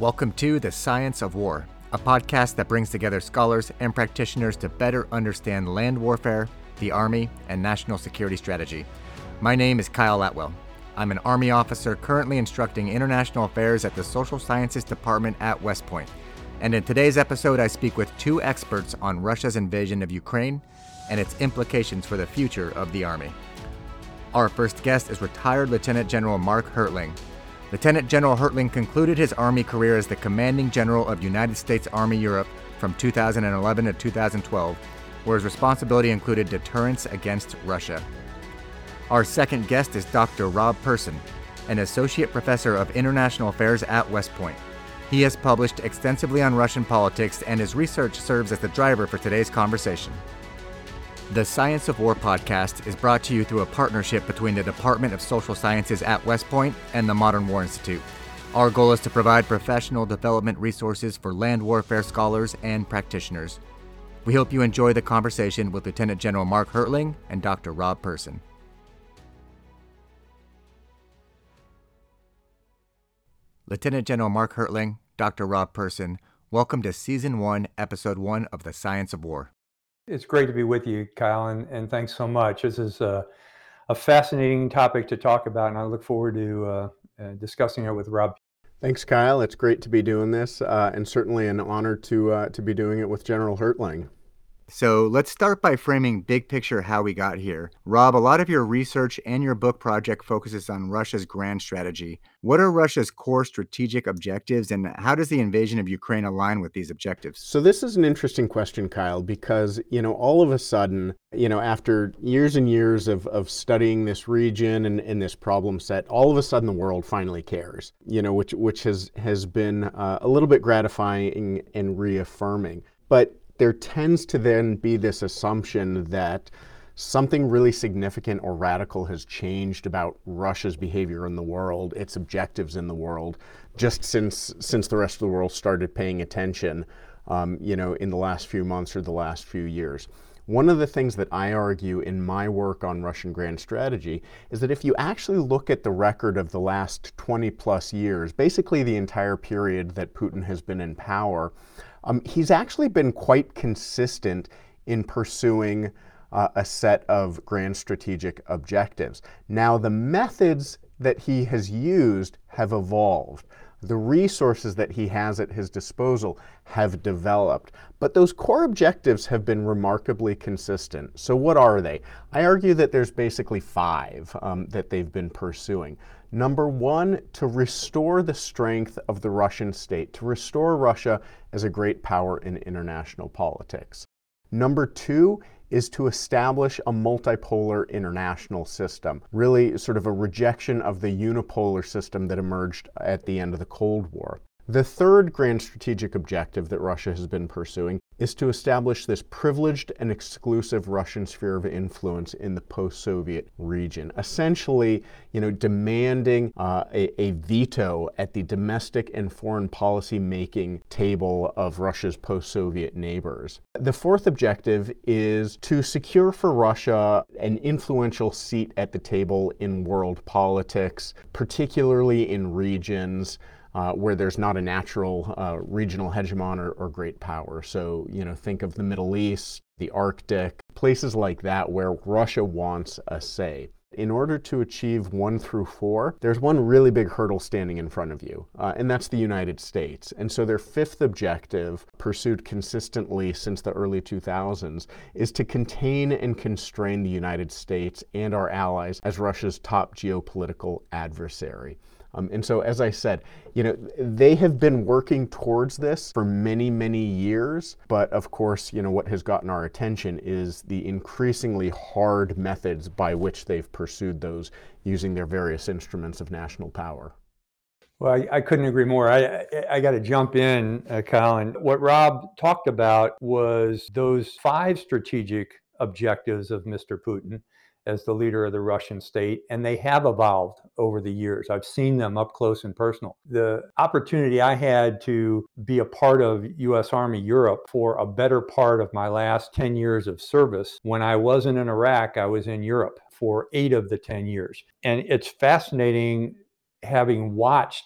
Welcome to The Science of War, a podcast that brings together scholars and practitioners to better understand land warfare, the Army, and national security strategy. My name is Kyle Atwell. I'm an Army officer currently instructing international affairs at the Social Sciences Department at West Point. And in today's episode, I speak with two experts on Russia's invasion of Ukraine and its implications for the future of the Army. Our first guest is retired Lieutenant General Mark Hertling. Lieutenant General Hertling concluded his Army career as the Commanding General of United States Army Europe from 2011 to 2012, where his responsibility included deterrence against Russia. Our second guest is Dr. Rob Person, an Associate Professor of International Affairs at West Point. He has published extensively on Russian politics, and his research serves as the driver for today's conversation. The Science of War podcast is brought to you through a partnership between the Department of Social Sciences at West Point and the Modern War Institute. Our goal is to provide professional development resources for land warfare scholars and practitioners. We hope you enjoy the conversation with Lieutenant General Mark Hertling and Dr. Rob Person. Lieutenant General Mark Hertling, Dr. Rob Person, welcome to Season 1, Episode 1 of The Science of War. It's great to be with you, Kyle, and thanks so much. This is a fascinating topic to talk about, and I look forward to discussing it with Rob. Thanks, Kyle. It's great to be doing this, and certainly an honor to be doing it with General Hertling. So let's start by framing big picture how we got here. Rob, a lot of your research and your book project focuses on Russia's grand strategy. What are Russia's core strategic objectives, and how does the invasion of Ukraine align with these objectives? So this is an interesting question, Kyle, because, all of a sudden, after years and years of studying this region and this problem set, all of a sudden the world finally cares, which has been a little bit gratifying and reaffirming. But there tends to then be this assumption that something really significant or radical has changed about Russia's behavior in the world, its objectives in the world, just since the rest of the world started paying attention, in the last few months or the last few years. One of the things that I argue in my work on Russian grand strategy is that if you actually look at the record of the last 20 plus years, basically the entire period that Putin has been in power, he's actually been quite consistent in pursuing a set of grand strategic objectives. Now, the methods that he has used have evolved. The resources that he has at his disposal have developed, but those core objectives have been remarkably consistent. So what are they? I argue that there's basically five that they've been pursuing. Number one, to restore the strength of the Russian state, to restore Russia as a great power in international politics. Number two is to establish a multipolar international system, really sort of a rejection of the unipolar system that emerged at the end of the Cold War. The third grand strategic objective that Russia has been pursuing is to establish this privileged and exclusive Russian sphere of influence in the post-Soviet region, essentially, demanding a veto at the domestic and foreign policy making table of Russia's post-Soviet neighbors. The fourth objective is to secure for Russia an influential seat at the table in world politics, particularly in regions where there's not a natural regional hegemon or great power. So, think of the Middle East, the Arctic, places like that where Russia wants a say. In order to achieve 1 through 4, there's one really big hurdle standing in front of you, and that's the United States. And so their fifth objective, pursued consistently since the early 2000s, is to contain and constrain the United States and our allies as Russia's top geopolitical adversary. And so, as I said, they have been working towards this for many, many years. But of course, what has gotten our attention is the increasingly hard methods by which they've pursued those using their various instruments of national power. Well, I couldn't agree more. I got to jump in, Kyle. And what Rob talked about was those 5 strategic objectives of Mr. Putin as the leader of the Russian state, and they have evolved over the years. I've seen them up close and personal. The opportunity I had to be a part of U.S. Army Europe for a better part of my last 10 years of service. When I wasn't in Iraq, I was in Europe for 8 of the 10 years. And it's fascinating having watched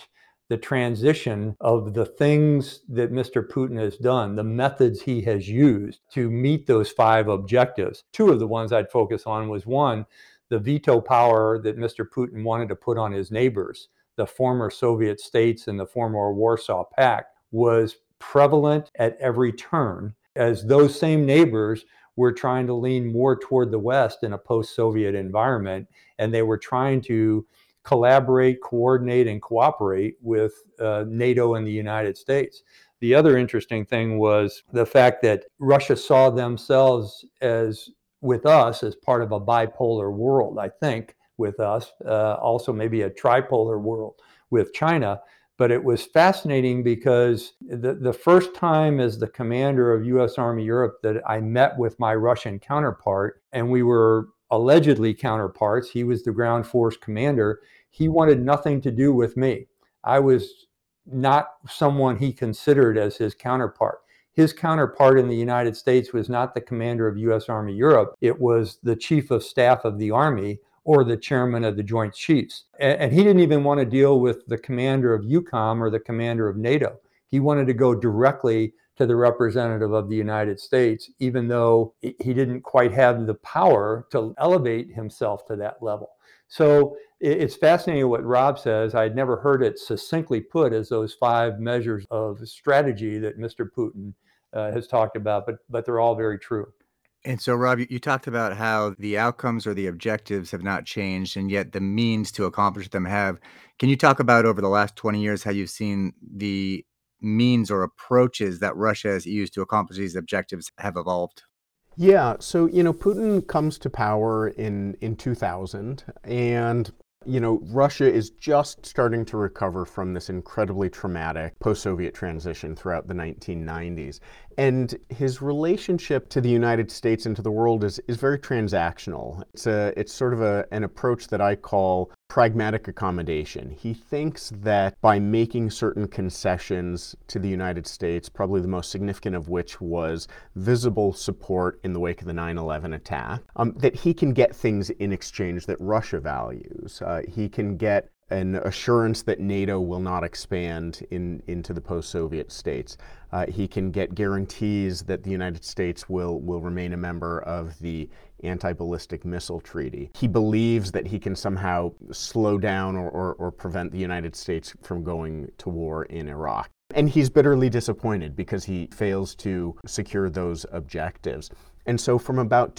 the transition of the things that Mr. Putin has done, the methods he has used to meet those 5 objectives. 2 of the ones I'd focus on was, one, the veto power that Mr. Putin wanted to put on his neighbors, the former Soviet states and the former Warsaw Pact, was prevalent at every turn, as those same neighbors were trying to lean more toward the West in a post-Soviet environment, and they were trying to collaborate, coordinate, and cooperate with NATO and the United States. The other interesting thing was the fact that Russia saw themselves as, with us, as part of a bipolar world, I think, with us, also maybe a tripolar world with China. But it was fascinating because the first time as the commander of U.S. Army Europe that I met with my Russian counterpart, and we were allegedly counterparts, he was the ground force commander, he wanted nothing to do with me. I was not someone he considered as his counterpart. His counterpart in the United States was not the commander of U.S. Army Europe. It was the chief of staff of the Army, or the chairman of the Joint Chiefs. And he didn't even want to deal with the commander of EUCOM or the commander of NATO. He wanted to go directly to the representative of the United States, even though he didn't quite have the power to elevate himself to that level. So it's fascinating what Rob says. I'd never heard it succinctly put as those 5 measures of strategy that Mr. Putin has talked about, but they're all very true. And so, Rob, you talked about how the outcomes or the objectives have not changed, and yet the means to accomplish them have. Can you talk about over the last 20 years how you've seen the means or approaches that Russia has used to accomplish these objectives have evolved? Yeah, so, Putin comes to power in 2000, and Russia is just starting to recover from this incredibly traumatic post-Soviet transition throughout the 1990s. And his relationship to the United States and to the world is very transactional. It's sort of an approach that I call pragmatic accommodation. He thinks that by making certain concessions to the United States, probably the most significant of which was visible support in the wake of the 9/11 attack, that he can get things in exchange that Russia values. He can get an assurance that NATO will not expand into the post-Soviet states. He can get guarantees that the United States will remain a member of the Anti-Ballistic Missile Treaty. He believes that he can somehow slow down or prevent the United States from going to war in Iraq. And he's bitterly disappointed because he fails to secure those objectives. And so from about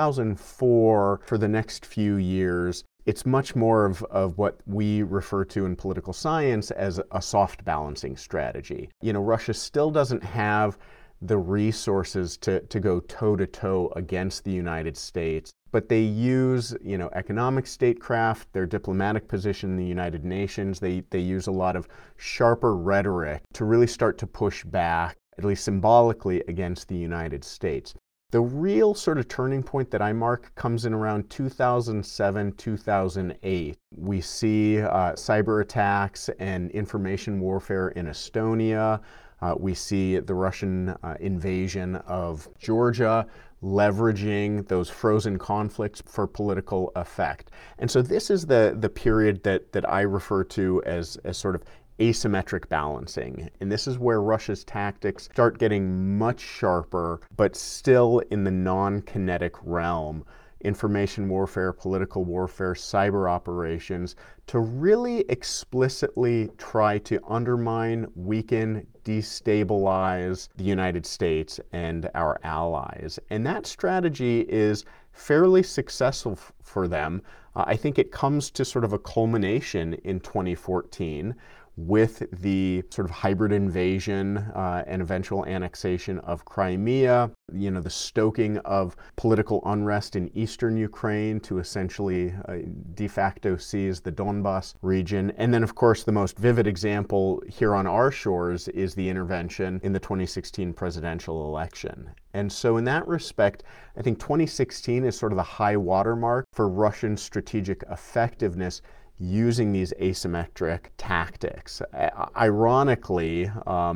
2004, for the next few years, it's much more of what we refer to in political science as a soft balancing strategy. Russia still doesn't have the resources to go toe-to-toe against the United States, but they use, economic statecraft, their diplomatic position in the United Nations. They use a lot of sharper rhetoric to really start to push back, at least symbolically, against the United States. The real sort of turning point that I mark comes in around 2007, 2008. We see cyber attacks and information warfare in Estonia. We see the Russian invasion of Georgia, leveraging those frozen conflicts for political effect. And so this is the period that I refer to as sort of asymmetric balancing. And this is where Russia's tactics start getting much sharper, but still in the non-kinetic realm. Information warfare, political warfare, cyber operations, to really explicitly try to undermine, weaken, destabilize the United States and our allies. And that strategy is fairly successful for them. I think it comes to sort of a culmination in 2014 with the sort of hybrid invasion and eventual annexation of Crimea, the stoking of political unrest in eastern Ukraine to essentially de facto seize the Donbas region. And then, of course, the most vivid example here on our shores is the intervention in the 2016 presidential election. And so in that respect, I think 2016 is sort of the high watermark for Russian strategic effectiveness using these asymmetric tactics. Ironically,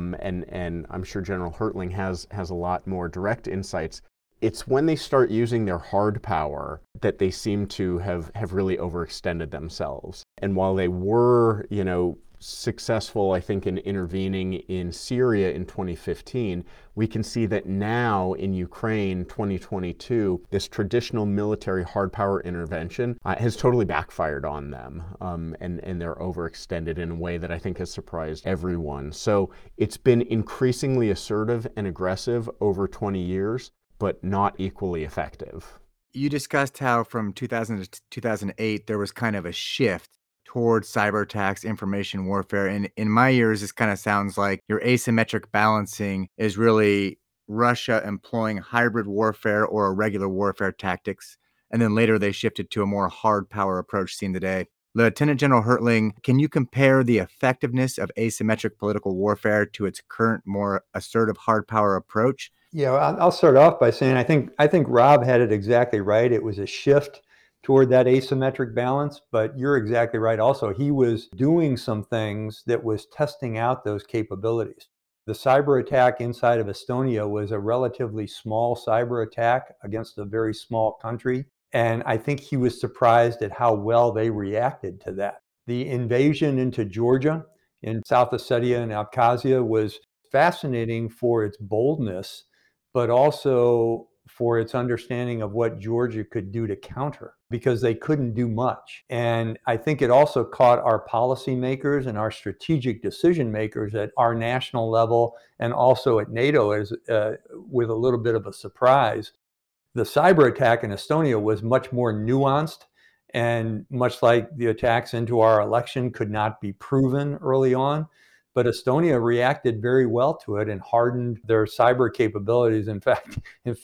and I'm sure General Hertling has a lot more direct insights, it's when they start using their hard power that they seem to have really overextended themselves. And while they were, successful, I think, in intervening in Syria in 2015, we can see that now in Ukraine 2022, this traditional military hard power intervention has totally backfired on them, and they're overextended in a way that I think has surprised everyone. So it's been increasingly assertive and aggressive over 20 years, but not equally effective. You discussed how from 2000 to 2008, there was kind of a shift towards cyber attacks, information warfare. And in my ears, this kind of sounds like your asymmetric balancing is really Russia employing hybrid warfare or irregular warfare tactics. And then later they shifted to a more hard power approach seen today. Lieutenant General Hertling, can you compare the effectiveness of asymmetric political warfare to its current, more assertive hard power approach? Yeah, I'll start off by saying I think Rob had it exactly right. It was a shift toward that asymmetric balance, but you're exactly right. Also, he was doing some things that was testing out those capabilities. The cyber attack inside of Estonia was a relatively small cyber attack against a very small country. And I think he was surprised at how well they reacted to that. The invasion into Georgia, in South Ossetia and Abkhazia, was fascinating for its boldness, but also for its understanding of what Georgia could do to counter, because they couldn't do much. And I think it also caught our policymakers and our strategic decision makers at our national level and also at NATO as with a little bit of a surprise. The cyber attack in Estonia was much more nuanced, and much like the attacks into our election could not be proven early on. But Estonia reacted very well to it and hardened their cyber capabilities. In fact,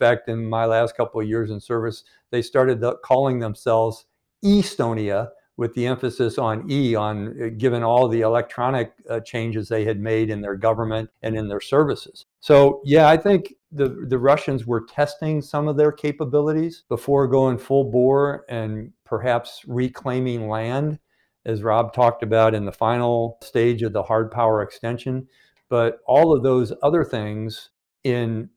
in my last couple of years in service, they started calling themselves Estonia, with the emphasis on given all the electronic changes they had made in their government and in their services. So yeah, I think the Russians were testing some of their capabilities before going full bore and perhaps reclaiming land, as Rob talked about in the final stage of the hard power extension. But all of those other things in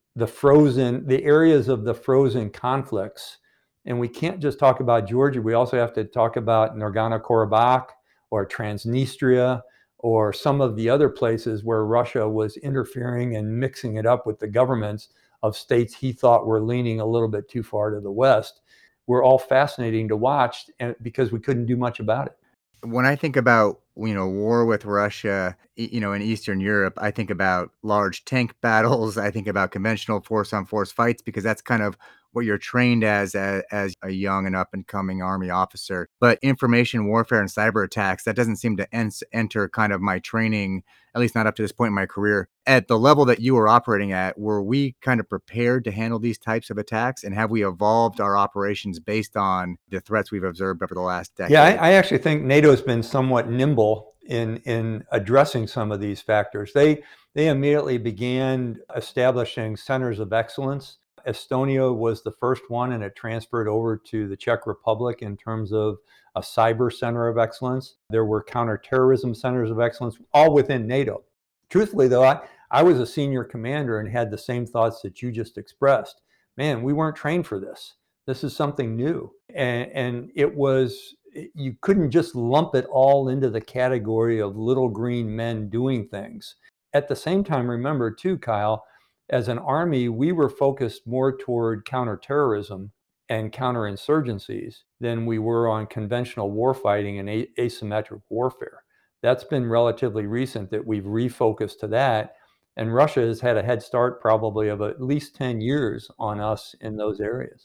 the areas of the frozen conflicts, and we can't just talk about Georgia, we also have to talk about Nagorno-Karabakh or Transnistria or some of the other places where Russia was interfering and mixing it up with the governments of states he thought were leaning a little bit too far to the west, were all fascinating to watch because we couldn't do much about it. When I think about, war with Russia, in Eastern Europe, I think about large tank battles. I think about conventional force-on-force fights, because that's kind of what you're trained as a young and up-and-coming Army officer. But information warfare and cyber attacks, that doesn't seem to enter kind of my training, at least not up to this point in my career. At the level that you were operating at, were we kind of prepared to handle these types of attacks? And have we evolved our operations based on the threats we've observed over the last decade? Yeah, I actually think NATO's been somewhat nimble in addressing some of these factors. They immediately began establishing centers of excellence. Estonia was the first one, and it transferred over to the Czech Republic in terms of a cyber center of excellence. There were counterterrorism centers of excellence, all within NATO. Truthfully, though, I was a senior commander and had the same thoughts that you just expressed. Man, we weren't trained for this. This is something new. And it was, you couldn't just lump it all into the category of little green men doing things. At the same time, remember too, Kyle, as an Army, we were focused more toward counterterrorism and counterinsurgencies than we were on conventional warfighting and asymmetric warfare. That's been relatively recent that we've refocused to that. And Russia has had a head start probably of at least 10 years on us in those areas.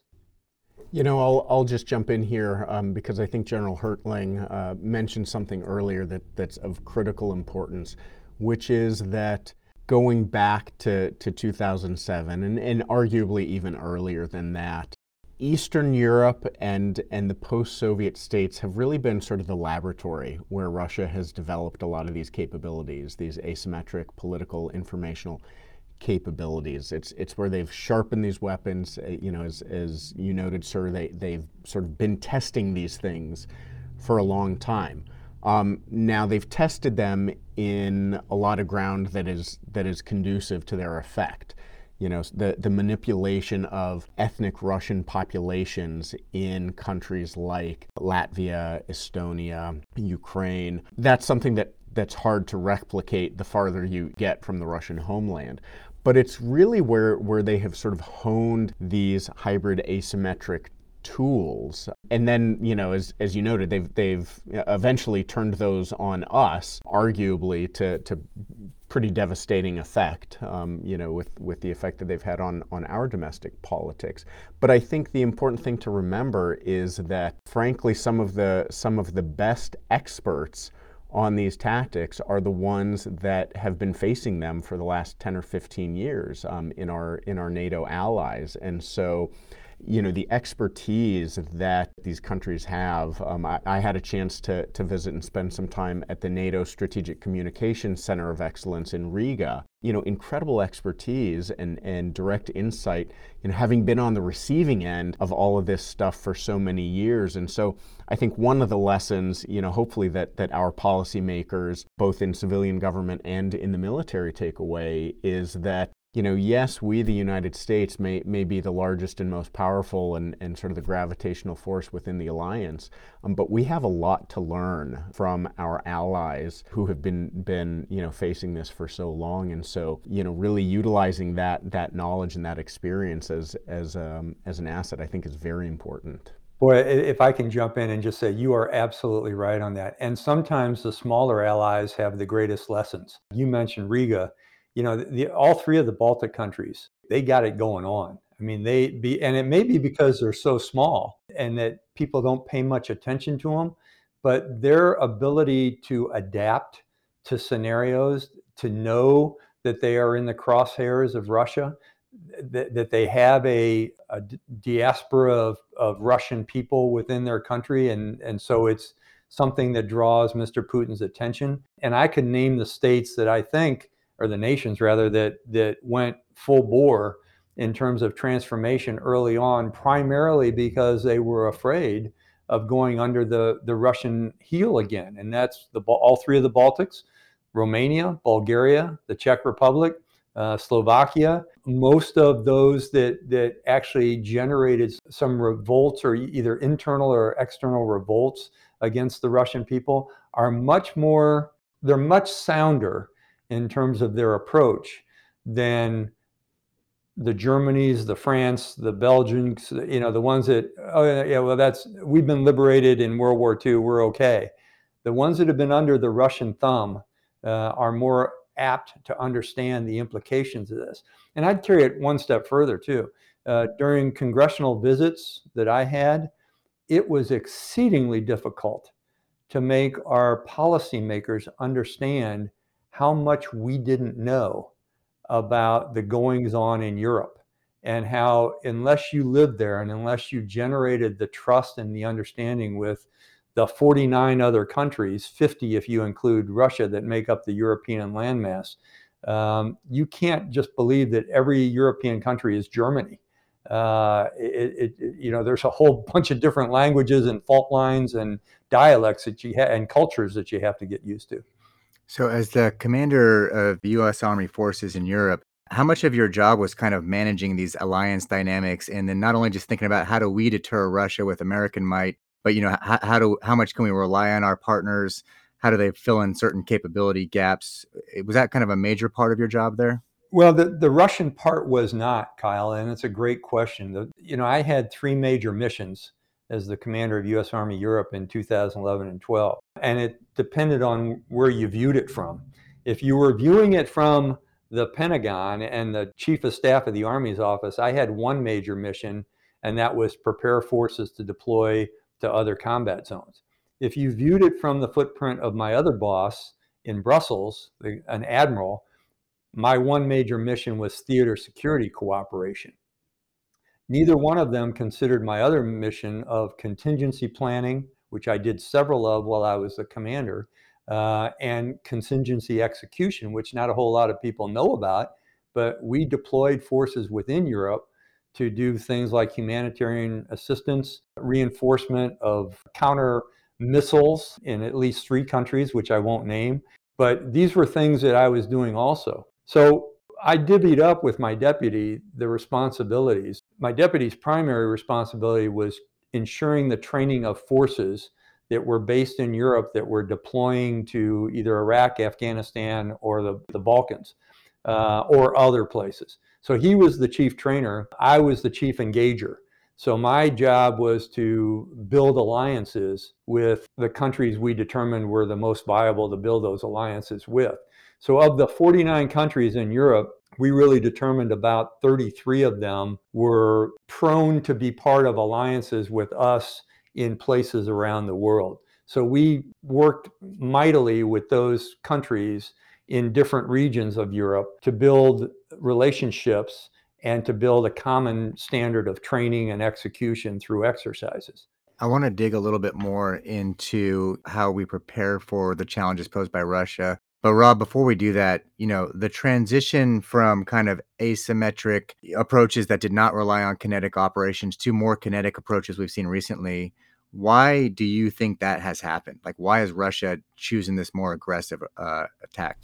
I'll just jump in here because I think General Hertling mentioned something earlier that's of critical importance, which is that going back to 2007 and arguably even earlier than that, Eastern Europe and the post-Soviet states have really been sort of the laboratory where Russia has developed a lot of these capabilities, these asymmetric political informational capabilities. It's where they've sharpened these weapons. As you noted, sir, they've sort of been testing these things for a long time. Now they've tested them in a lot of ground that is conducive to their effect. The manipulation of ethnic Russian populations in countries like Latvia, Estonia, Ukraine. That's something that that's hard to replicate the farther you get from the Russian homeland. But it's really where they have sort of honed these hybrid asymmetric tools. And then, as you noted, they've eventually turned those on us, arguably to pretty devastating effect, with the effect that they've had on our domestic politics. But I think the important thing to remember is that, frankly, some of the best experts on these tactics are the ones that have been facing them for the last 10 or 15 years in our NATO allies. And so, the expertise that these countries have. I had a chance to visit and spend some time at the NATO Strategic Communications Center of Excellence in Riga. Incredible expertise and direct insight, having been on the receiving end of all of this stuff for so many years. And so I think one of the lessons, hopefully that our policymakers, both in civilian government and in the military, take away is that yes, we, the United States, may be the largest and most powerful and sort of the gravitational force within the alliance, but we have a lot to learn from our allies who have been facing this for so long. And so, really utilizing that knowledge and that experience as an asset, I think, is very important. Boy, if I can jump in and just say, you are absolutely right on that. And sometimes the smaller allies have the greatest lessons. You mentioned Riga. All three of the Baltic countries, they got it going on. I mean, and it may be because they're so small and that people don't pay much attention to them, but their ability to adapt to scenarios, to know that they are in the crosshairs of Russia, that they have a diaspora of Russian people within their country. And so it's something that draws Mr. Putin's attention. And I could name the states that I think, or the nations rather, that went full bore in terms of transformation early on, primarily because they were afraid of going under the Russian heel again. And that's all three of the Baltics: Romania, Bulgaria, the Czech Republic, Slovakia. Most of those that actually generated some revolts, or either internal or external revolts against the Russian people, are they're much sounder in terms of their approach than the Germanys, the France, the Belgians, the ones that, we've been liberated in World War II, we're okay. The ones that have been under the Russian thumb are more apt to understand the implications of this. And I'd carry it one step further too. During congressional visits that I had, it was exceedingly difficult to make our policymakers understand how much we didn't know about the goings on in Europe, and how, unless you lived there and unless you generated the trust and the understanding with the 49 other countries, 50 if you include Russia, that make up the European landmass, you can't just believe that every European country is Germany. There's a whole bunch of different languages and fault lines and dialects that and cultures that you have to get used to. So as the commander of the U.S. Army forces in Europe, how much of your job was kind of managing these alliance dynamics, and then not only just thinking about how do we deter Russia with American might, but how much can we rely on our partners? How do they fill in certain capability gaps? Was that kind of a major part of your job there? Well, the Russian part was not, Kyle, and it's a great question. I had three major missions as the commander of U.S. Army Europe in 2011 and 12. And it depended on where you viewed it from. If you were viewing it from the Pentagon and the Chief of Staff of the Army's office, I had one major mission, and that was prepare forces to deploy to other combat zones. If you viewed it from the footprint of my other boss in Brussels, an admiral, my one major mission was theater security cooperation. Neither one of them considered my other mission of contingency planning, which I did several of while I was the commander, and contingency execution, which not a whole lot of people know about, but we deployed forces within Europe to do things like humanitarian assistance, reinforcement of counter missiles in at least 3 countries, which I won't name. But these were things that I was doing also. So I divvied up with my deputy the responsibilities. My deputy's primary responsibility was ensuring the training of forces that were based in Europe that were deploying to either Iraq, Afghanistan, or the Balkans, or other places. So he was the chief trainer. I was the chief engager. So my job was to build alliances with the countries we determined were the most viable to build those alliances with. So of the 49 countries in Europe, we really determined about 33 of them were prone to be part of alliances with us in places around the world. So we worked mightily with those countries in different regions of Europe to build relationships and to build a common standard of training and execution through exercises. I want to dig a little bit more into how we prepare for the challenges posed by Russia. But Rob, before we do that, the transition from kind of asymmetric approaches that did not rely on kinetic operations to more kinetic approaches we've seen recently, why do you think that has happened? Like, why is Russia choosing this more aggressive attack?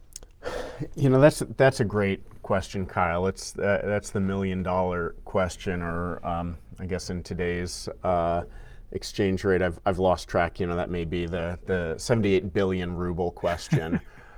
That's a great question, Kyle. That's the $1 million question, or I guess in today's exchange rate, I've lost track. That may be the 78 billion ruble question.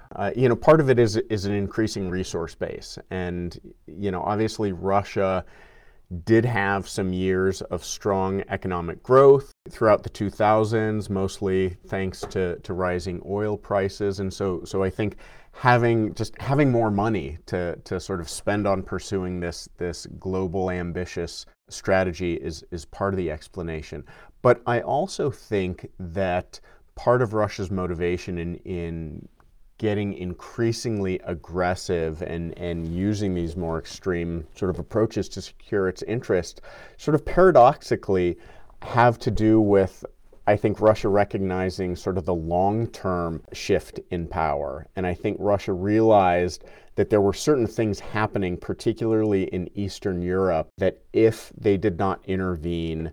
Part of it is an increasing resource base, and obviously Russia did have some years of strong economic growth throughout the 2000s, mostly thanks to rising oil prices, and so I think having more money to sort of spend on pursuing this global ambitious strategy is part of the explanation. But I also think that part of Russia's motivation in getting increasingly aggressive and using these more extreme sort of approaches to secure its interest sort of paradoxically have to do with, I think, Russia recognizing sort of the long-term shift in power. And I think Russia realized that there were certain things happening, particularly in Eastern Europe, that if they did not intervene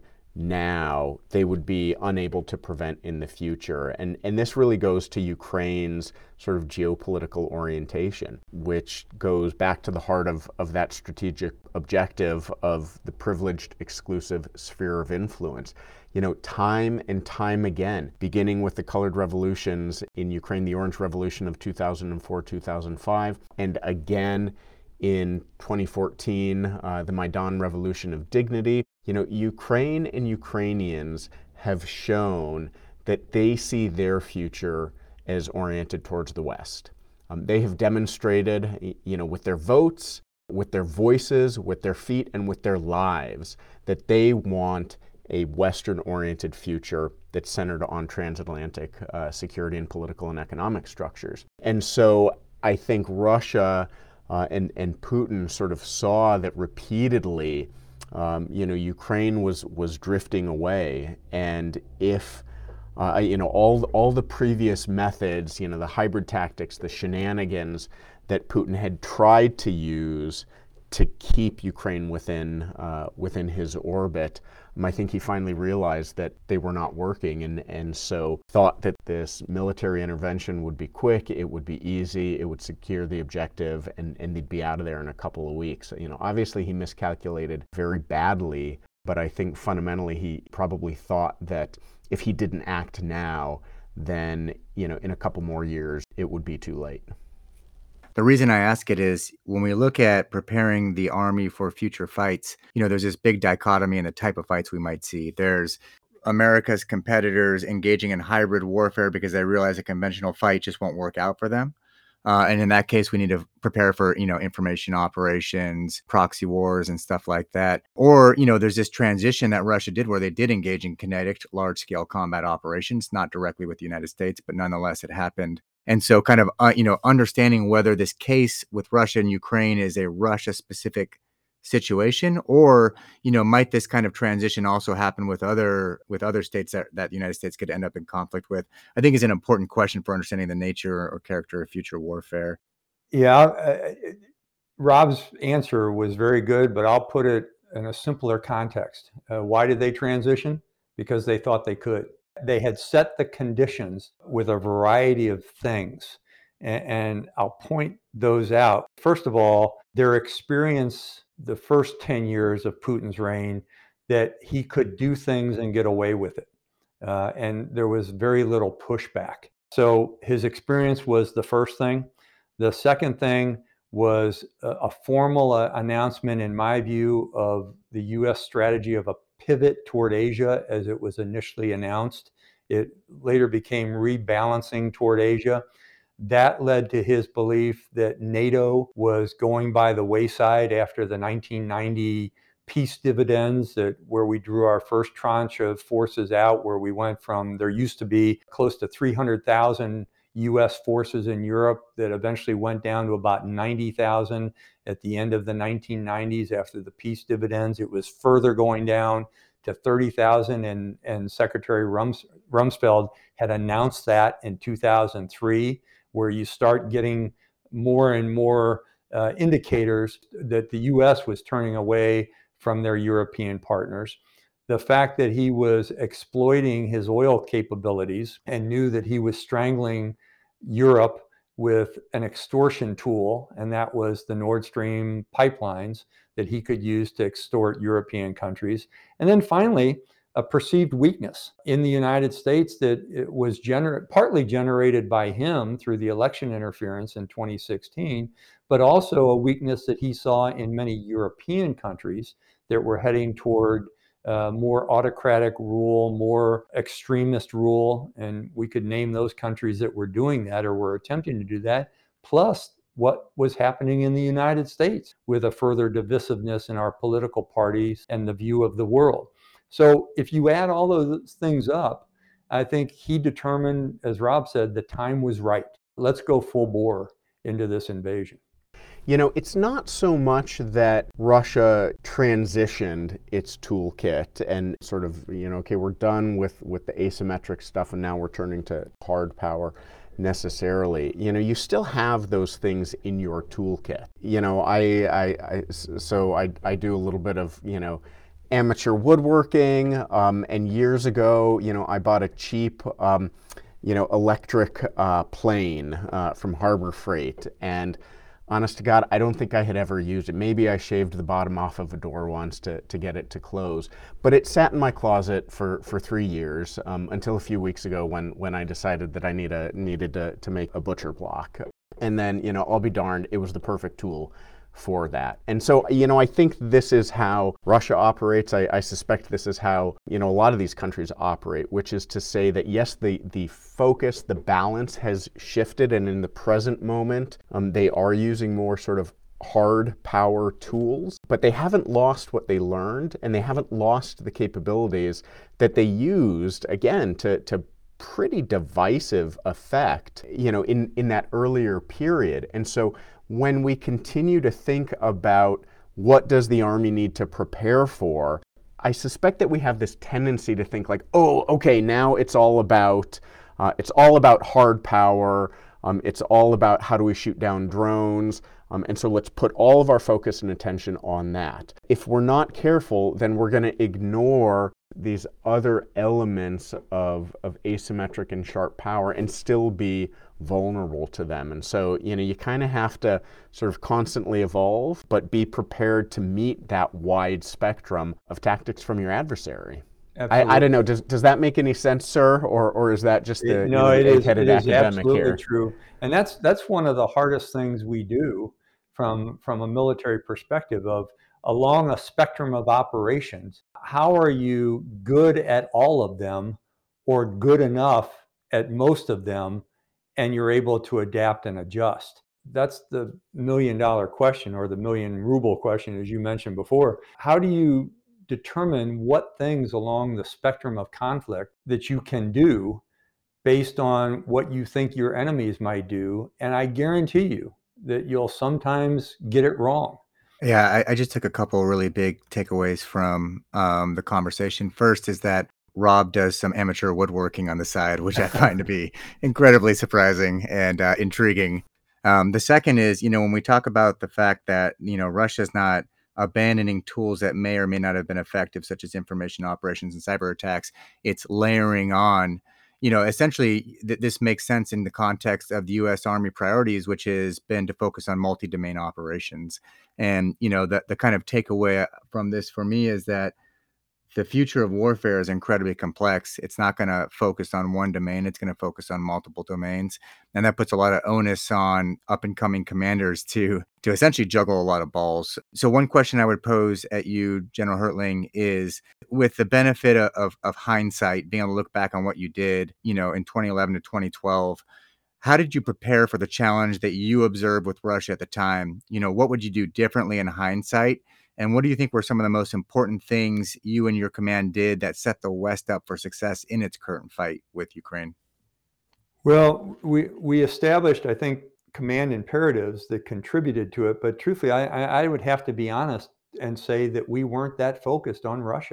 now, they would be unable to prevent in the future. And this really goes to Ukraine's sort of geopolitical orientation, which goes back to the heart of that strategic objective of the privileged exclusive sphere of influence. Time and time again, beginning with the colored revolutions in Ukraine, the Orange Revolution of 2004, 2005, and again in 2014, the Maidan Revolution of Dignity. Ukraine and Ukrainians have shown that they see their future as oriented towards the West. They have demonstrated, with their votes, with their voices, with their feet, and with their lives, that they want a Western-oriented future that's centered on transatlantic security and political and economic structures. And so I think Russia and Putin sort of saw that repeatedly, Ukraine was drifting away, and if all the previous methods, the hybrid tactics, the shenanigans that Putin had tried to use to keep Ukraine within his orbit, I think he finally realized that they were not working, and so thought that this military intervention would be quick, it would be easy, it would secure the objective, and they'd be out of there in a couple of weeks. Obviously he miscalculated very badly, but I think fundamentally he probably thought that if he didn't act now, then in a couple more years it would be too late. The reason I ask it is when we look at preparing the army for future fights, there's this big dichotomy in the type of fights we might see. There's America's competitors engaging in hybrid warfare because they realize a conventional fight just won't work out for them. And in that case, we need to prepare for, information operations, proxy wars, and stuff like that. Or, there's this transition that Russia did where they did engage in kinetic large-scale combat operations, not directly with the United States, but nonetheless, it happened. And so kind of, understanding whether this case with Russia and Ukraine is a Russia-specific situation, or, might this kind of transition also happen with other states that the United States could end up in conflict with, I think is an important question for understanding the nature or character of future warfare. Yeah, Rob's answer was very good, but I'll put it in a simpler context. Why did they transition? Because they thought they could. They had set the conditions with a variety of things, and I'll point those out. First of all, their experience the first 10 years of Putin's reign, that he could do things and get away with it. and there was very little pushback. So his experience was the first thing. The second thing was a formal announcement, in my view, of the U.S. strategy of a pivot toward Asia as it was initially announced. It later became rebalancing toward Asia. That led to his belief that NATO was going by the wayside after the 1990 peace dividends, where we drew our first tranche of forces out, where we went from, there used to be close to 300,000 US forces in Europe that eventually went down to about 90,000 at the end of the 1990s after the peace dividends. It was further going down to 30,000, and Secretary Rumsfeld had announced that in 2003, where you start getting more and more indicators that the US was turning away from their European partners. The fact that he was exploiting his oil capabilities and knew that he was strangling Europe with an extortion tool, and that was the Nord Stream pipelines that he could use to extort European countries. And then finally, a perceived weakness in the United States that it was partly generated by him through the election interference in 2016, but also a weakness that he saw in many European countries that were heading toward more autocratic rule, more extremist rule. And we could name those countries that were doing that or were attempting to do that, plus what was happening in the United States with a further divisiveness in our political parties and the view of the world. So if you add all those things up, I think he determined, as Rob said, the time was right. Let's go full bore into this invasion. You know, it's not so much that Russia transitioned its toolkit and sort of, okay, we're done with the asymmetric stuff and now we're turning to hard power necessarily. You still have those things in your toolkit. I do a little bit of, amateur woodworking, and years ago, I bought a cheap, electric plane from Harbor Freight, and honest to God, I don't think I had ever used it. Maybe I shaved the bottom off of a door once to get it to close, but it sat in my closet for 3 years until a few weeks ago when I decided that I needed to make a butcher block, and then I'll be darned, it was the perfect tool for that. And so, I think this is how Russia operates. I suspect this is how, a lot of these countries operate, which is to say that yes, the focus, the balance has shifted, and in the present moment, they are using more sort of hard power tools, but they haven't lost what they learned, and they haven't lost the capabilities that they used, again, to pretty divisive effect, in that earlier period. And so when we continue to think about what does the Army need to prepare for, I suspect that we have this tendency to think like, oh, okay, now it's all about hard power. It's all about how do we shoot down drones. And so let's put all of our focus and attention on that. If we're not careful, then we're going to ignore these other elements of asymmetric and sharp power and still be vulnerable to them. And so, you kind of have to sort of constantly evolve, but be prepared to meet that wide spectrum of tactics from your adversary. I don't know. Does that make any sense, sir, or is that just the egg-headed academic absolutely here? True, and that's one of the hardest things we do from a military perspective of along a spectrum of operations. How are you good at all of them, or good enough at most of them, and you're able to adapt and adjust? That's the $1,000,000 question, or the million ruble question, as you mentioned before. How do you determine what things along the spectrum of conflict that you can do based on what you think your enemies might do? And I guarantee you that you'll sometimes get it wrong. Yeah, I just took a couple really big takeaways from the conversation. First is that Rob does some amateur woodworking on the side, which I find to be incredibly surprising and intriguing. The second is, when we talk about the fact that, Russia's not abandoning tools that may or may not have been effective, such as information operations and cyber attacks, it's layering on. Essentially, this makes sense in the context of the U.S. Army priorities, which has been to focus on multi-domain operations. And, the kind of takeaway from this for me is that the future of warfare is incredibly complex. It's not going to focus on one domain. It's going to focus on multiple domains. And that puts a lot of onus on up and coming commanders to essentially juggle a lot of balls. So one question I would pose at you, General Hertling, is with the benefit of hindsight, being able to look back on what you did, in 2011 to 2012, how did you prepare for the challenge that you observed with Russia at the time? What would you do differently in hindsight? And what do you think were some of the most important things you and your command did that set the West up for success in its current fight with Ukraine? Well, we established, I think, command imperatives that contributed to it. But truthfully, I would have to be honest and say that we weren't that focused on Russia.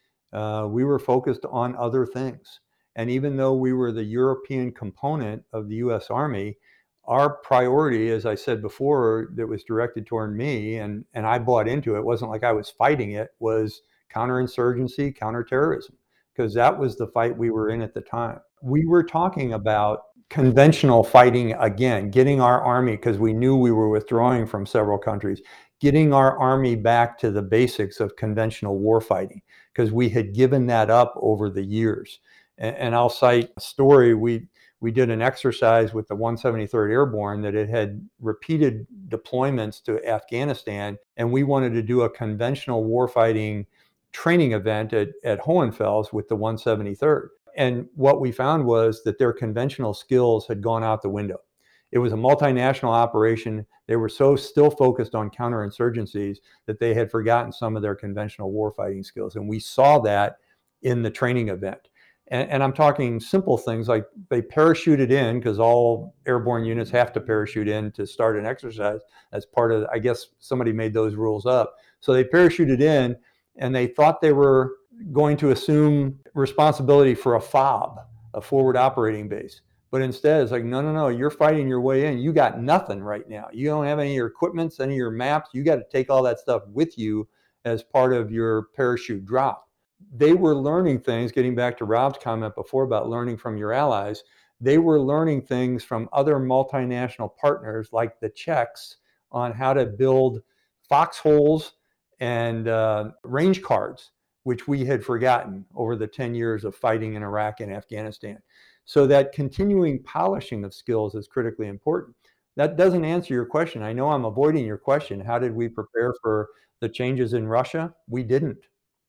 We were focused on other things. And even though we were the European component of the U.S. Army, our priority, as I said before, that was directed toward me, and I bought into it, wasn't like I was fighting it, was counterinsurgency, counterterrorism, because that was the fight we were in at the time. We were talking about conventional fighting again, getting our army, because we knew we were withdrawing from several countries, getting our army back to the basics of conventional war fighting, because we had given that up over the years. And I'll cite a story. We did an exercise with the 173rd Airborne that it had repeated deployments to Afghanistan, and we wanted to do a conventional warfighting training event at Hohenfels with the 173rd. And what we found was that their conventional skills had gone out the window. It was a multinational operation. They were so still focused on counterinsurgencies that they had forgotten some of their conventional warfighting skills. And we saw that in the training event. And I'm talking simple things like they parachuted in, because all airborne units have to parachute in to start an exercise as part of, I guess somebody made those rules up. So they parachuted in and they thought they were going to assume responsibility for a FOB, a forward operating base. But instead, it's like, no, you're fighting your way in. You got nothing right now. You don't have any of your equipments, any of your maps. You got to take all that stuff with you as part of your parachute drop. They were learning things, getting back to Rob's comment before about learning from your allies. They were learning things from other multinational partners like the Czechs on how to build foxholes and range cards, which we had forgotten over the 10 years of fighting in Iraq and Afghanistan. So that continuing polishing of skills is critically important. That doesn't answer your question. I know I'm avoiding your question. How did we prepare for the changes in Russia? We didn't.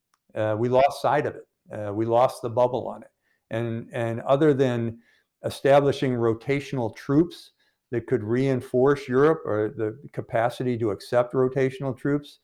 We lost sight of it. We lost the bubble on it. And other than establishing rotational troops that could reinforce Europe, or the capacity to accept rotational troops,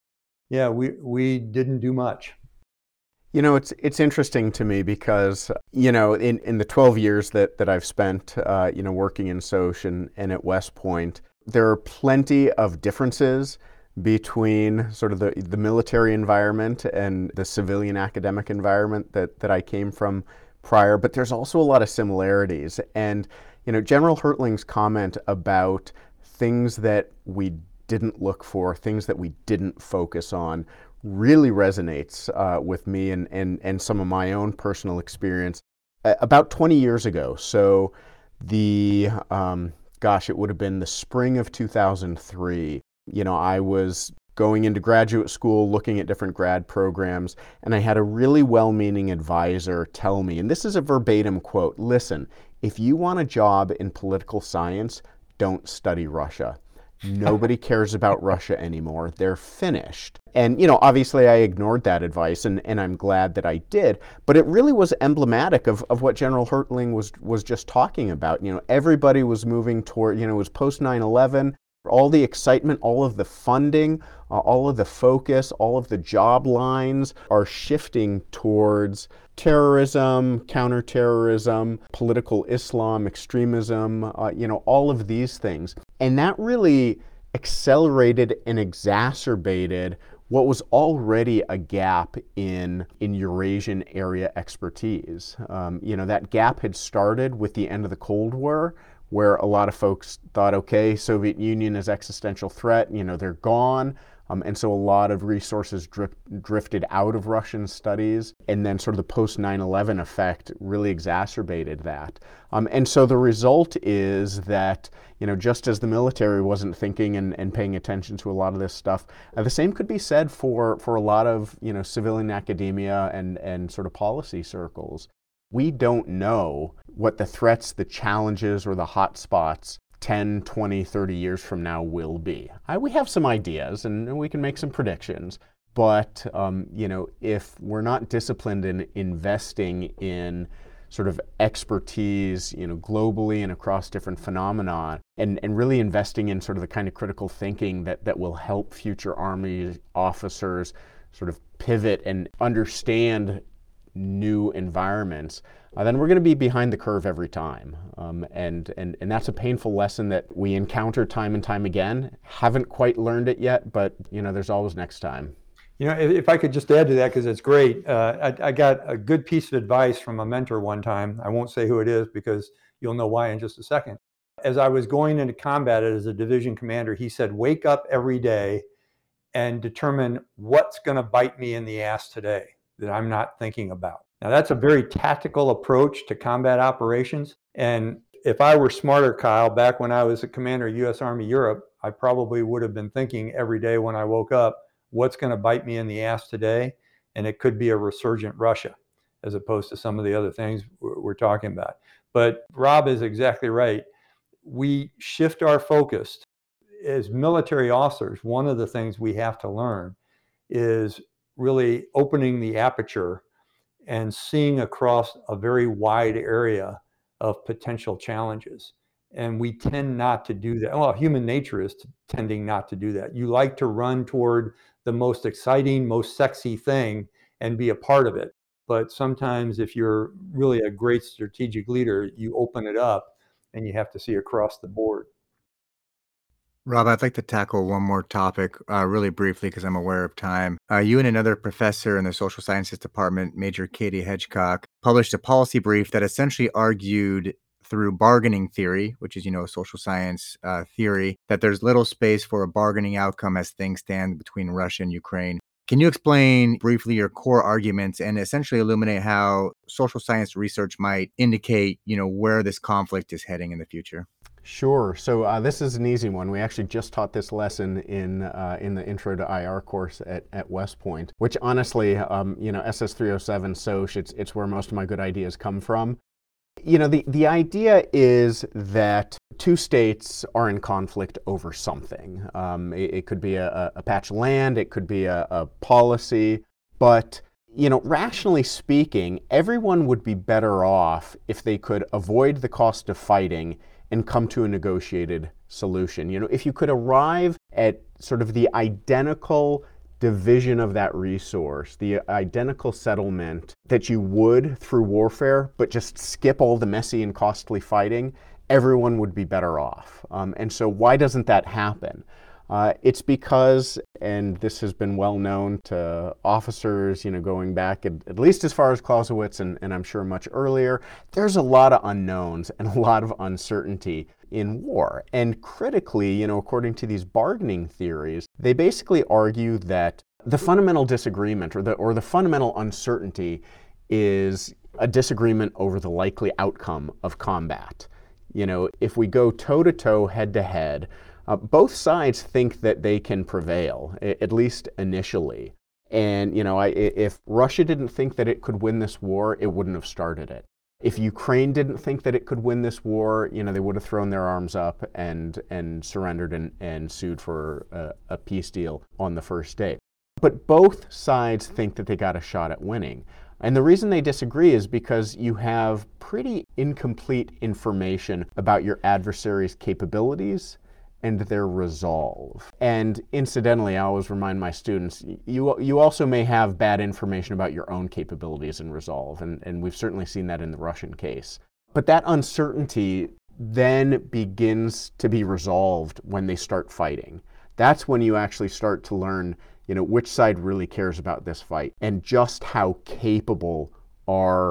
we didn't do much. It's interesting to me because, in the 12 years that I've spent, working in Soch and at West Point, there are plenty of differences between sort of the military environment and the civilian academic environment that I came from prior, but there's also a lot of similarities. And, General Hertling's comment about things that we didn't look for, things that we didn't focus on, really resonates with me and some of my own personal experience. About 20 years ago, so it would have been the spring of 2003, I was going into graduate school, looking at different grad programs, and I had a really well-meaning advisor tell me, and this is a verbatim quote, listen, if you want a job in political science, don't study Russia. Nobody cares about Russia anymore. They're finished. And, obviously I ignored that advice, and I'm glad that I did, but it really was emblematic of what General Hertling was just talking about. Everybody was moving toward, it was post 9/11, all the excitement, all of the funding, all of the focus, all of the job lines are shifting towards terrorism, counterterrorism, political Islam, extremism, all of these things. And that really accelerated and exacerbated what was already a gap in Eurasian area expertise. That gap had started with the end of the Cold War, where a lot of folks thought, okay, Soviet Union is existential threat, they're gone. And so a lot of resources drifted out of Russian studies, and then sort of the post 9/11 effect really exacerbated that. And so the result is that, just as the military wasn't thinking and paying attention to a lot of this stuff, the same could be said for a lot of, civilian academia and sort of policy circles. We don't know what the threats, the challenges, or the hot spots 10, 20, 30 years from now will be. We have some ideas and we can make some predictions, but if we're not disciplined in investing in sort of expertise, globally and across different phenomena, and really investing in sort of the kind of critical thinking that will help future Army officers sort of pivot and understand new environments, then we're going to be behind the curve every time. And that's a painful lesson that we encounter time and time again. Haven't quite learned it yet, but there's always next time. If I could just add to that, because it's great. I got a good piece of advice from a mentor one time. I won't say who it is because you'll know why in just a second. As I was going into combat as a division commander, he said, wake up every day and determine what's going to bite me in the ass today that I'm not thinking about. Now, that's a very tactical approach to combat operations. And if I were smarter, Kyle, back when I was a commander of U.S. Army Europe, I probably would have been thinking every day when I woke up, what's going to bite me in the ass today? And it could be a resurgent Russia, as opposed to some of the other things we're talking about. But Rob is exactly right. We shift our focus. As military officers, one of the things we have to learn is really opening the aperture and seeing across a very wide area of potential challenges. And we tend not to do that. Well, human nature is tending not to do that. You like to run toward the most exciting, most sexy thing and be a part of it. But sometimes if you're really a great strategic leader, you open it up and you have to see across the board. Rob, I'd like to tackle one more topic really briefly because I'm aware of time. You and another professor in the social sciences department, Major Katie Hedgecock, published a policy brief that essentially argued through bargaining theory, which is, a social science theory, that there's little space for a bargaining outcome as things stand between Russia and Ukraine. Can you explain briefly your core arguments and essentially illuminate how social science research might indicate, where this conflict is heading in the future? Sure. So this is an easy one. We actually just taught this lesson in the Intro to IR course at West Point, which honestly, SS 307 SOC, it's where most of my good ideas come from. The idea is that two states are in conflict over something. It could be a patch of land, it could be a policy, but rationally speaking, everyone would be better off if they could avoid the cost of fighting and come to a negotiated solution. If you could arrive at sort of the identical division of that resource, the identical settlement that you would through warfare, but just skip all the messy and costly fighting, everyone would be better off. And so why doesn't that happen? It's because, and this has been well known to officers, going back at least as far as Clausewitz and I'm sure much earlier, there's a lot of unknowns and a lot of uncertainty in war. And critically, according to these bargaining theories, they basically argue that the fundamental disagreement or the fundamental uncertainty is a disagreement over the likely outcome of combat. If we go toe-to-toe, head-to-head, both sides think that they can prevail, at least initially. And, if Russia didn't think that it could win this war, it wouldn't have started it. If Ukraine didn't think that it could win this war, they would have thrown their arms up and surrendered and sued for a peace deal on the first day. But both sides think that they got a shot at winning. And the reason they disagree is because you have pretty incomplete information about your adversary's capabilities and their resolve. And incidentally, I always remind my students, you also may have bad information about your own capabilities and resolve, and we've certainly seen that in the Russian case. But that uncertainty then begins to be resolved when they start fighting. That's when you actually start to learn, which side really cares about this fight and just how capable are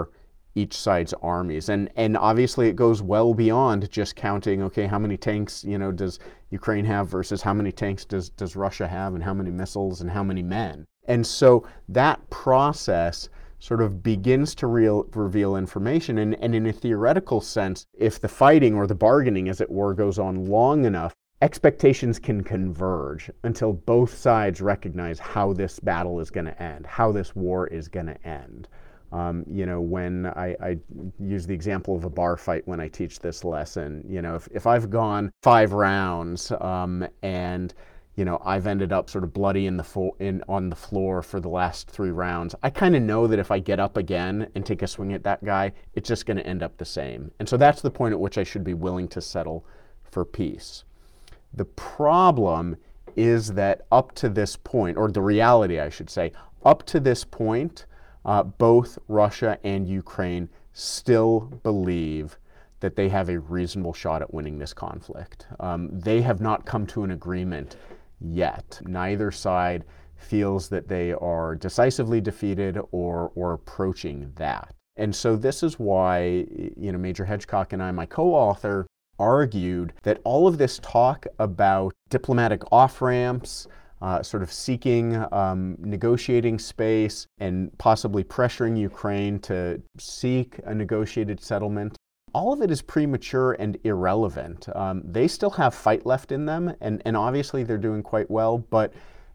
each side's armies. And obviously it goes well beyond just counting, okay, how many tanks, does Ukraine have versus how many tanks does Russia have, and how many missiles and how many men. And so that process sort of begins to reveal information. And in a theoretical sense, if the fighting or the bargaining, as it were, goes on long enough, expectations can converge until both sides recognize how this battle is going to end, how this war is going to end. When I use the example of a bar fight when I teach this lesson, if I've gone 5 rounds and I've ended up sort of bloody on the floor for the last 3 rounds, I kind of know that if I get up again and take a swing at that guy, it's just going to end up the same. And so that's the point at which I should be willing to settle for peace. The problem is that up to this point, or the reality, I should say, up to this point, both Russia and Ukraine still believe that they have a reasonable shot at winning this conflict. They have not come to an agreement yet. Neither side feels that they are decisively defeated or approaching that. And so this is why, Major Hedgecock and I, my co-author, argued that all of this talk about diplomatic off-ramps, sort of seeking negotiating space and possibly pressuring Ukraine to seek a negotiated settlement, all of it is premature and irrelevant. They still have fight left in them, and obviously they're doing quite well, but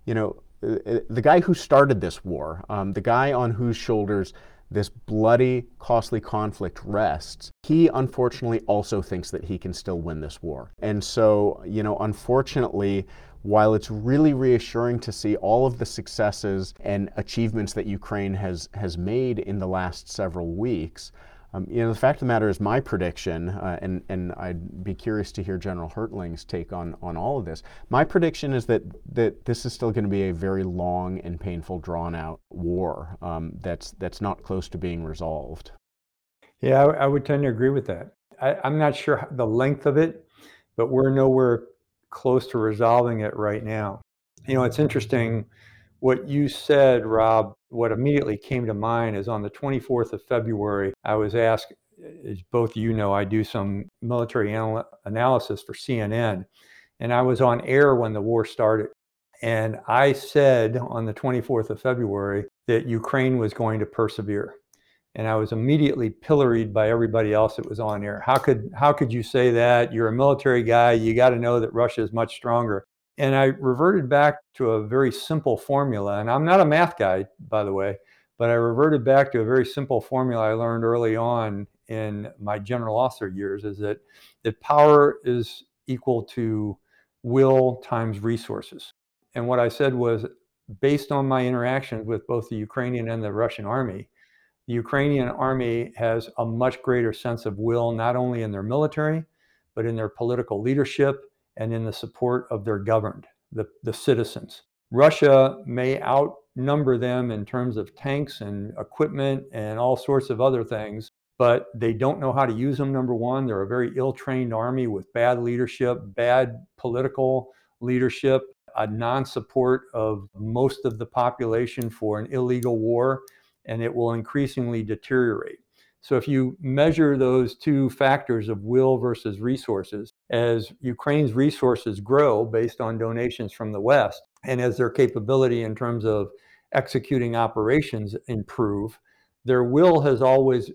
the guy who started this war, the guy on whose shoulders this bloody, costly conflict rests, he unfortunately also thinks that he can still win this war. And so, unfortunately, while it's really reassuring to see all of the successes and achievements that Ukraine has made in the last several weeks, the fact of the matter is my prediction, and I'd be curious to hear General Hertling's take on all of this. My prediction is that this is still going to be a very long and painful, drawn-out war that's not close to being resolved. Yeah, I would tend to agree with that. I'm not sure the length of it, but we're nowhere close to resolving it right now. It's interesting what you said, Rob. What immediately came to mind is on the 24th of February, I was asked, as both I do some military analysis for CNN, and I was on air when the war started. And I said on the 24th of February that Ukraine was going to persevere. And I was immediately pilloried by everybody else that was on air. How could you say that? You're a military guy. You got to know that Russia is much stronger. And I reverted back to a very simple formula. And I'm not a math guy, by the way, but I reverted back to a very simple formula I learned early on in my general officer years, is that power is equal to will times resources. And what I said was, based on my interactions with both the Ukrainian and the Russian army, the Ukrainian army has a much greater sense of will, not only in their military, but in their political leadership and in the support of their governed, the citizens. Russia may outnumber them in terms of tanks and equipment and all sorts of other things, but they don't know how to use them, number one. They're a very ill-trained army with bad leadership, bad political leadership, a non-support of most of the population for an illegal war, and it will increasingly deteriorate. So if you measure those two factors of will versus resources, as Ukraine's resources grow based on donations from the West, and as their capability in terms of executing operations improve, their will has always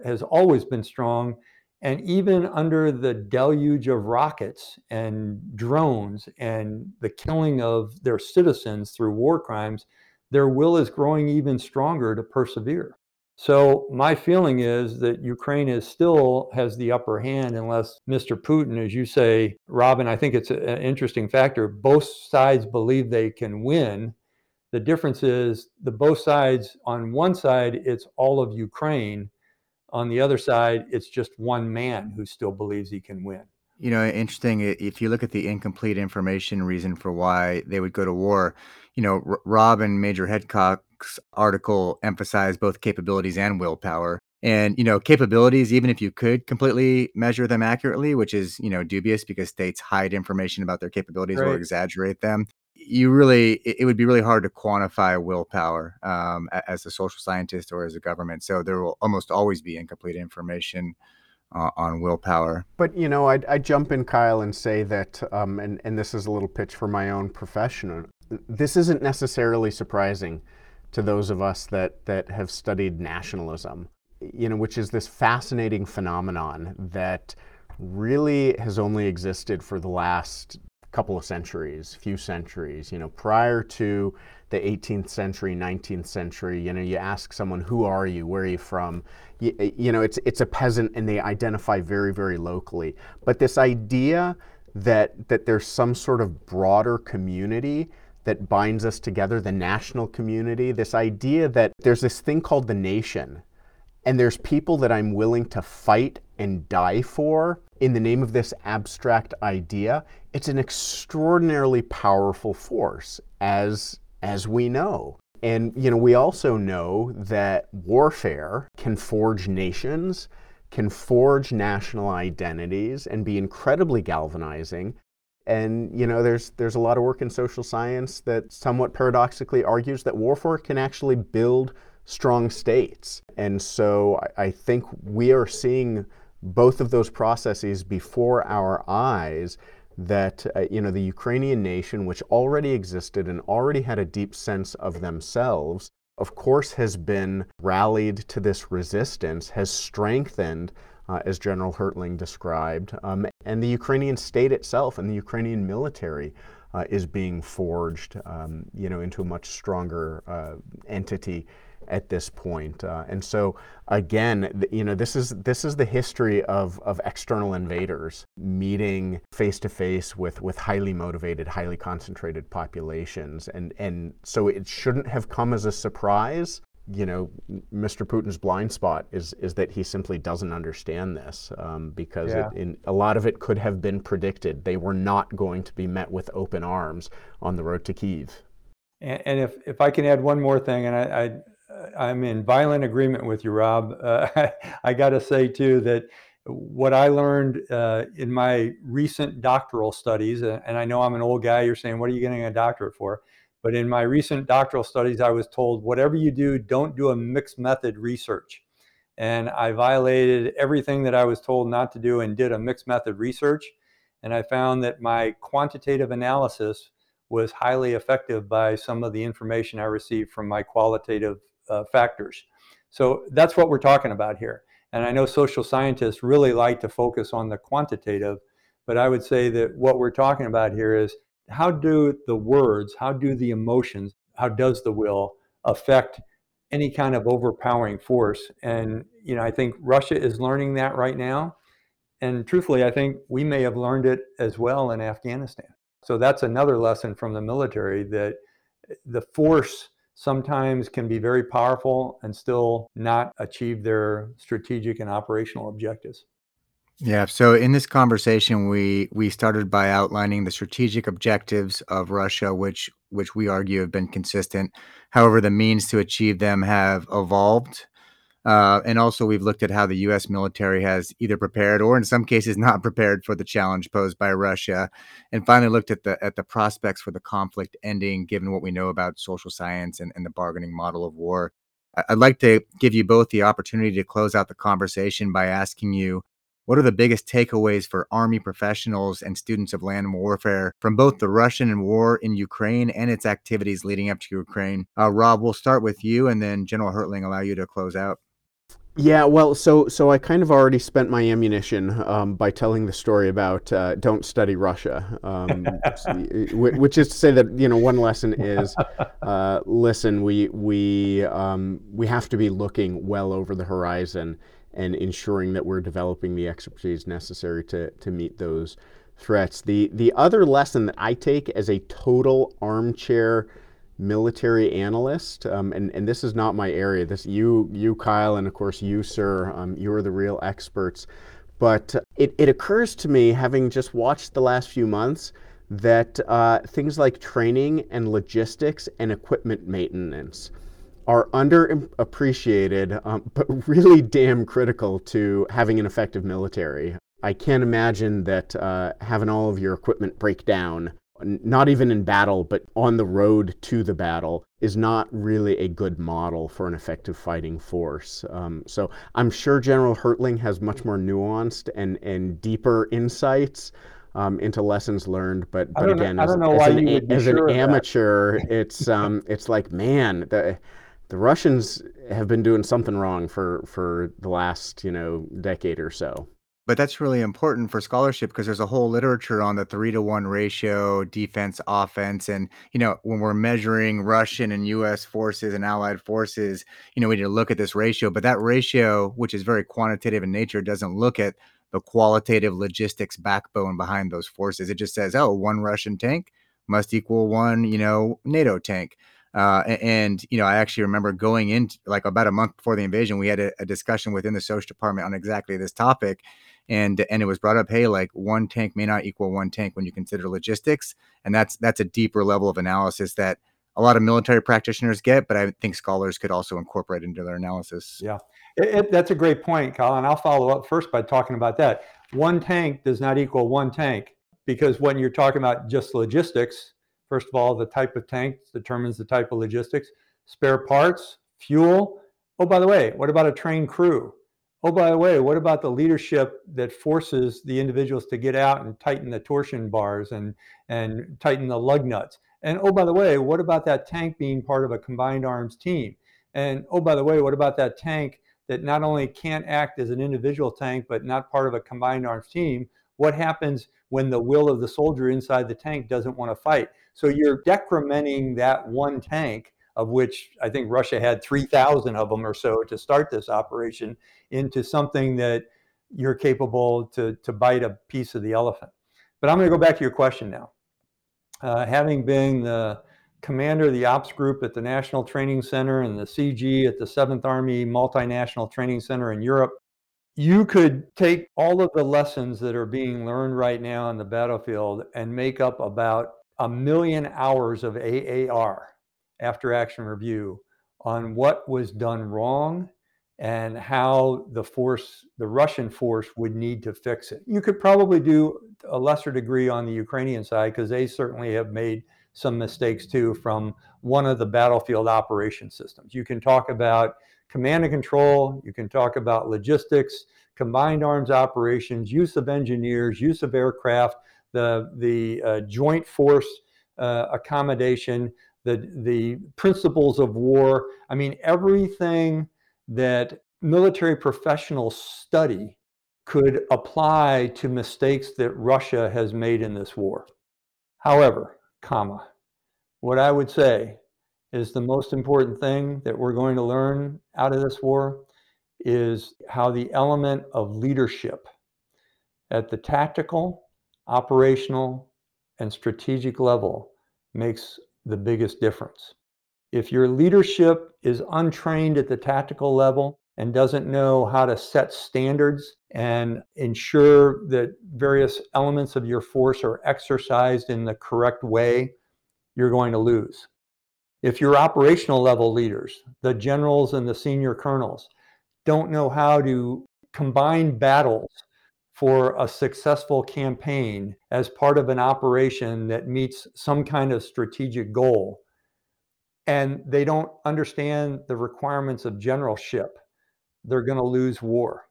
been strong. And even under the deluge of rockets and drones and the killing of their citizens through war crimes, their will is growing even stronger to persevere. So my feeling is that Ukraine still has the upper hand, unless Mr. Putin, as you say, Robin, I think it's an interesting factor. Both sides believe they can win. The difference is both sides, on one side, it's all of Ukraine. On the other side, it's just one man who still believes he can win. Interesting. If you look at the incomplete information reason for why they would go to war, Rob and Major Hedcock's article emphasized both capabilities and willpower. And, capabilities, even if you could completely measure them accurately, which is, dubious because states hide information about their capabilities or Right. exaggerate them. it would be really hard to quantify willpower as a social scientist or as a government. So there will almost always be incomplete information on willpower. But I'd jump in, Kyle, and say that, and this is a little pitch for my own profession. This isn't necessarily surprising to those of us that have studied nationalism, which is this fascinating phenomenon that really has only existed for the last couple of centuries, few centuries. Prior to the 18th century, 19th century, you ask someone, who are you, where are you from? It's a peasant, and they identify very, very locally. But this idea that there's some sort of broader community that binds us together, the national community, this idea that there's this thing called the nation, and there's people that I'm willing to fight and die for in the name of this abstract idea, it's an extraordinarily powerful force, as we know. And we also know that warfare can forge nations, can forge national identities, and be incredibly galvanizing. And there's a lot of work in social science that somewhat paradoxically argues that warfare can actually build strong states. And so I think we are seeing both of those processes before our eyes, that the Ukrainian nation, which already existed and already had a deep sense of themselves, of course has been rallied to this resistance, has strengthened, as General Hertling described, and the Ukrainian state itself and the Ukrainian military is being forged into a much stronger entity at this point. And so again, this is the history of external invaders meeting face to face with highly motivated, highly concentrated populations. And so it shouldn't have come as a surprise. Mr. Putin's blind spot is that he simply doesn't understand this, because a lot of it could have been predicted. They were not going to be met with open arms on the road to Kyiv. And if I can add one more thing, and I'm in violent agreement with you, Rob. I got to say, too, that what I learned in my recent doctoral studies, and I know I'm an old guy, you're saying, what are you getting a doctorate for? But in my recent doctoral studies, I was told, whatever you do, don't do a mixed method research. And I violated everything that I was told not to do and did a mixed method research. And I found that my quantitative analysis was highly effective by some of the information I received from my qualitative factors. So that's what we're talking about here. And I know social scientists really like to focus on the quantitative, but I would say that what we're talking about here is, how do the words, how do the emotions, how does the will affect any kind of overpowering force? And, I think Russia is learning that right now. And truthfully, I think we may have learned it as well in Afghanistan. So that's another lesson from the military, that the force sometimes can be very powerful and still not achieve their strategic and operational objectives. Yeah, so in this conversation, we started by outlining the strategic objectives of Russia, which we argue have been consistent. However, the means to achieve them have evolved. And also we've looked at how the U.S. military has either prepared or in some cases not prepared for the challenge posed by Russia. And finally looked at the prospects for the conflict ending, given what we know about social science and the bargaining model of war. I'd like to give you both the opportunity to close out the conversation by asking you, what are the biggest takeaways for Army professionals and students of land warfare from both the Russian war in Ukraine and its activities leading up to Ukraine? Rob, we'll start with you, and then General Hertling allow you to close out. Yeah, well, so I kind of already spent my ammunition by telling the story about don't study Russia, which is to say that one lesson is listen, we have to be looking well over the horizon and ensuring that we're developing the expertise necessary to meet those threats. The other lesson that I take as a total armchair military analyst, and this is not my area, this you Kyle, and of course you, sir, you're the real experts, but it occurs to me, having just watched the last few months, that things like training and logistics and equipment maintenance are underappreciated, but really damn critical to having an effective military. I can't imagine that having all of your equipment break down not even in battle, but on the road to the battle, is not really a good model for an effective fighting force. So I'm sure General Hertling has much more nuanced and deeper insights into lessons learned. But again, I don't know why you would be as sure an of that. amateur, it's like, man, the Russians have been doing something wrong for the last decade or so. But that's really important for scholarship because there's a whole literature on the 3-to-1 ratio, defense, offense. And, when we're measuring Russian and US forces and allied forces, we need to look at this ratio. But that ratio, which is very quantitative in nature, doesn't look at the qualitative logistics backbone behind those forces. It just says, oh, one Russian tank must equal one, NATO tank. I actually remember going in like about a month before the invasion, we had a discussion within the social department on exactly this topic. And it was brought up, hey, like one tank may not equal one tank when you consider logistics. And that's a deeper level of analysis that a lot of military practitioners get, but I think scholars could also incorporate into their analysis. Yeah, that's a great point, Colin. I'll follow up first by talking about that. One tank does not equal one tank because when you're talking about just logistics, first of all, the type of tank determines the type of logistics, spare parts, fuel. Oh, by the way, what about a trained crew? Oh, by the way, what about the leadership that forces the individuals to get out and tighten the torsion bars and tighten the lug nuts? And oh, by the way, what about that tank being part of a combined arms team? And oh, by the way, what about that tank that not only can't act as an individual tank, but not part of a combined arms team? What happens when the will of the soldier inside the tank doesn't want to fight? So you're decrementing that one tank, of which I think Russia had 3,000 of them or so to start this operation, into something that you're capable to bite a piece of the elephant. But I'm going to go back to your question now. Having been the commander of the ops group at the National Training Center and the CG at the 7th Army Multinational Training Center in Europe, you could take all of the lessons that are being learned right now on the battlefield and make up about 1 million hours of AAR, after action review, on what was done wrong and how the Russian force would need to fix it. You could probably do a lesser degree on the Ukrainian side because they certainly have made some mistakes too from one of the battlefield operation systems. You can talk about command and control, you can talk about logistics, combined arms operations, use of engineers, use of aircraft, the joint force accommodation, the principles of war. I mean, everything that military professionals study could apply to mistakes that Russia has made in this war. However, what I would say is the most important thing that we're going to learn out of this war is how the element of leadership at the tactical, operational, and strategic level makes the biggest difference. If your leadership is untrained at the tactical level and doesn't know how to set standards and ensure that various elements of your force are exercised in the correct way, you're going to lose. If your operational level leaders, the generals and the senior colonels, don't know how to combine battles for a successful campaign as part of an operation that meets some kind of strategic goal, and they don't understand the requirements of generalship, they're going to lose war.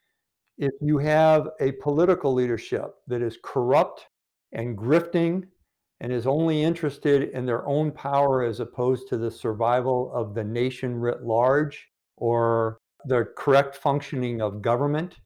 If you have a political leadership that is corrupt and grifting and is only interested in their own power as opposed to the survival of the nation writ large, or the correct functioning of government,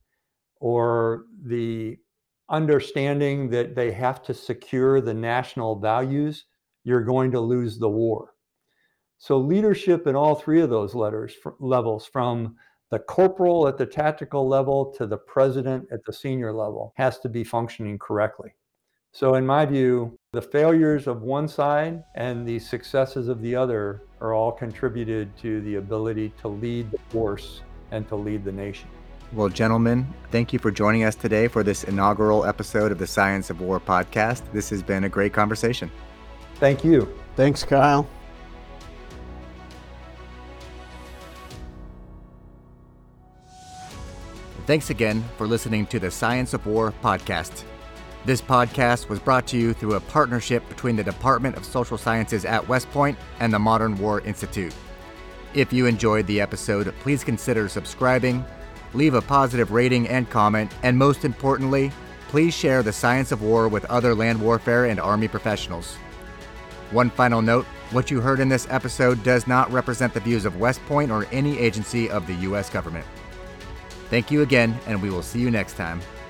or the understanding that they have to secure the national values, you're going to lose the war. So leadership in all three of those levels, from the corporal at the tactical level to the president at the senior level, has to be functioning correctly. So in my view, the failures of one side and the successes of the other are all contributed to the ability to lead the force and to lead the nation. Well, gentlemen, thank you for joining us today for this inaugural episode of the Science of War podcast. This has been a great conversation. Thank you. Thanks, Kyle. Thanks again for listening to the Science of War podcast. This podcast was brought to you through a partnership between the Department of Social Sciences at West Point and the Modern War Institute. If you enjoyed the episode, please consider subscribing, leave a positive rating and comment, and most importantly, please share the science of war with other land warfare and Army professionals. One final note, what you heard in this episode does not represent the views of West Point or any agency of the U.S. government. Thank you again, and we will see you next time.